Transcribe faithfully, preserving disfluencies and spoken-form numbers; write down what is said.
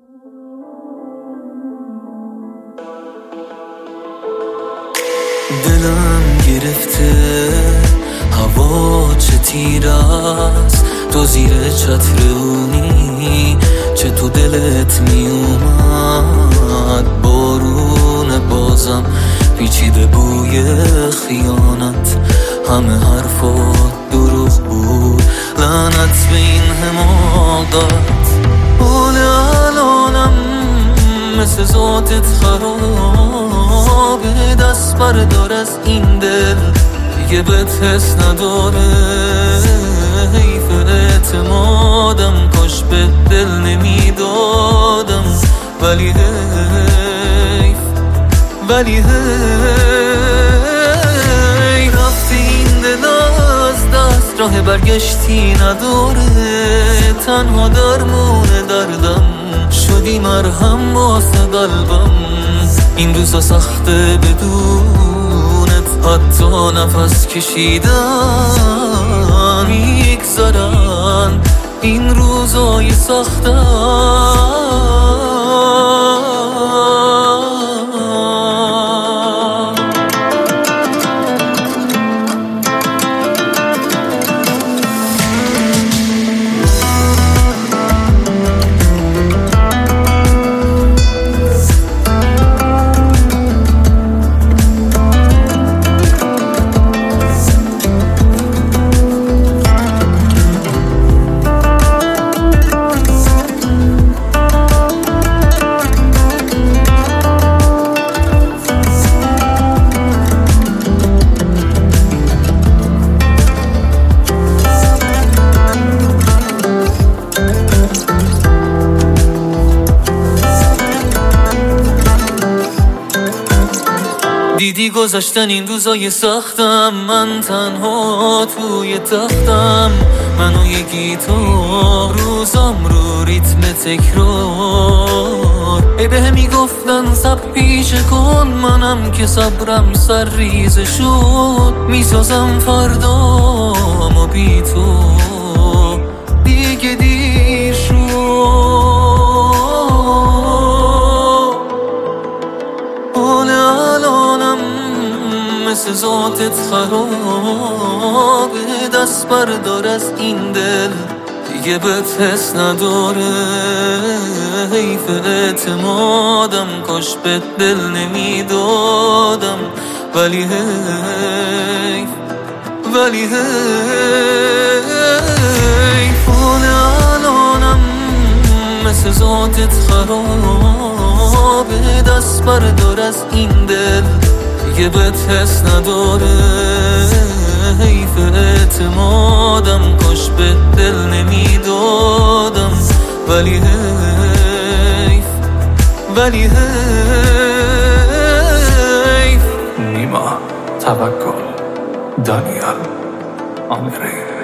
دلم گرفته هوا چه تیر است، تو زیر چتر اونی چه تو دلت می اومد. بارون بازم پیچیده بوی خیانت، همه حرفات دروغ بود، لعنت به این حماقت. حال الانم مثل ذاتت خرابه، دست بردار از این دل دیگه بهت حس نداره. حیف اعتمادم، کاش به دل نمیدادم، ولی حیف ولی حیف رفتی این دل از دست، راه برگشتی نداره. تنها درمون دردم شدی مرهم واسه قلبم. این روزا سخته بدونت، حتی نفس کشیدن میگذرن این روزای سختم. دیدی گذشتن این روزای سختم، من تنها توی تختم، من و یه گیتار روزام رو ریتم تکرار. ای به میگفتن صبر پیشه کن، منم که صبرم سر ریزه شد. میسازم فردامو بی تو، دیگه دیر شد. مثل ذاتت خرابه، دست بردار از این دل دیگه بهت حس نداره. حیف اعتمادم، کاش به دل نمیدادم، ولی حیف ولی حیف حال الانم مثل ذاتت خرابه، دست بردار از این دل دیگه بهت حس نداره. حیف اعتمادم، کاش به دل نمیدادم، ولی حیف ولی حیف. نیما توکل، دانیال آمری.